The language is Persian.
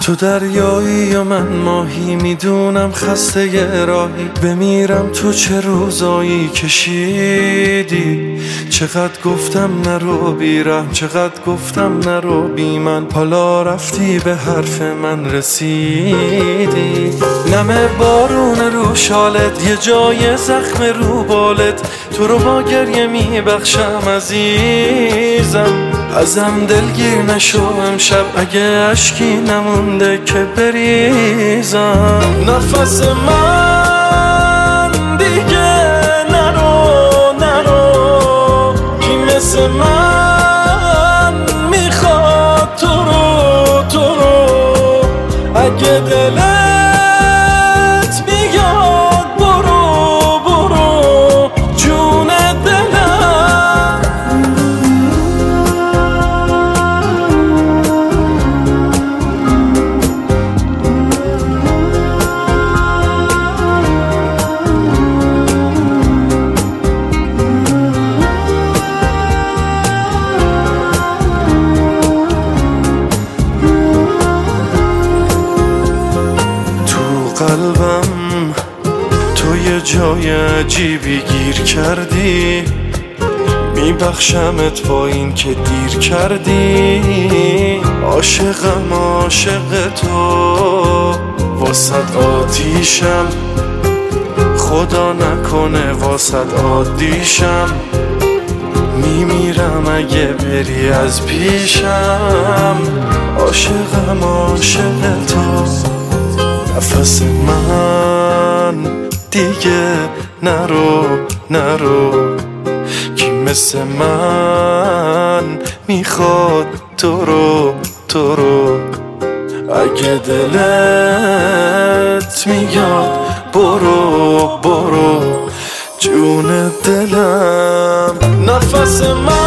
تو دریایی یا من ماهی، میدونم خسته ی راهی، بمیرم تو چه روزایی کشیدی. چقدر گفتم نرو بیرم، چقدر گفتم نرو بی من، حالا رفتی به حرف من رسیدی. نم بارون رو شالت، یه جای زخم رو بالت، تو رو با گریه میبخشم عزیزم. ازم دلگیر نشو امشب، اگه اشکی نمونده که بریزم. نفس من دیگه نرو نرو، کی مثل من میخواد تو رو اگه دلت میاد برو جون دلم. قلبم تو یه جای عجیبی گیر کردی، میبخشمت با این که دیر کردی. عاشقم عاشق تو، واسد آتیشم، خدا نکنه واسد عادیشم. میمیرم اگه بری از پیشم، عاشقم عاشق تو. نفس من دیگه نرو کی مثل من میخواد تو رو اگه دلت میاد برو جون دلم. نفس من